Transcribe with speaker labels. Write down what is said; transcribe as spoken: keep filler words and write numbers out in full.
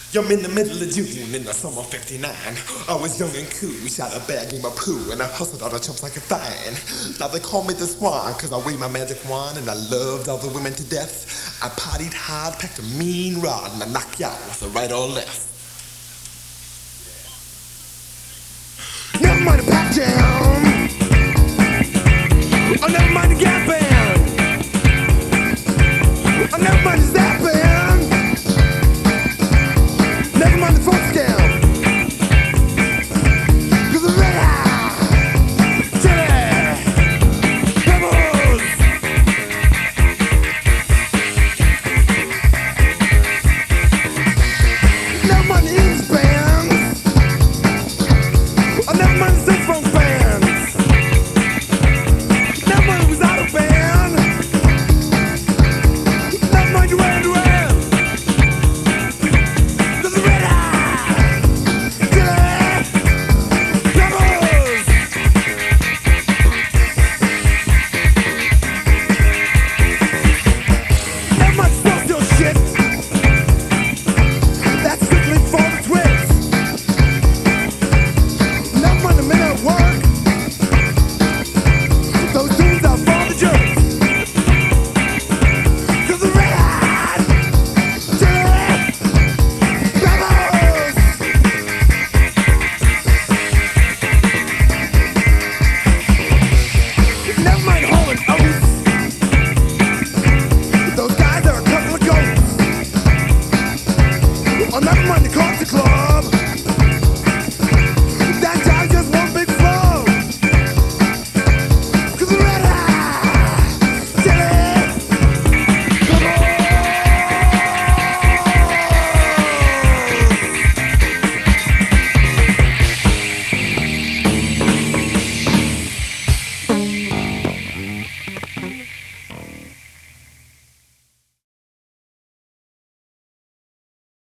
Speaker 1: I'm in the middle of June in the summer fifty-nine. I was young and cool, shot a bag in my poo, and I hustled all the chumps like a fine. Now they call me the Swan, cause I wave my magic wand, and I loved all the women to death. I partied hard, packed a mean rod, and I knock you out with a right or left.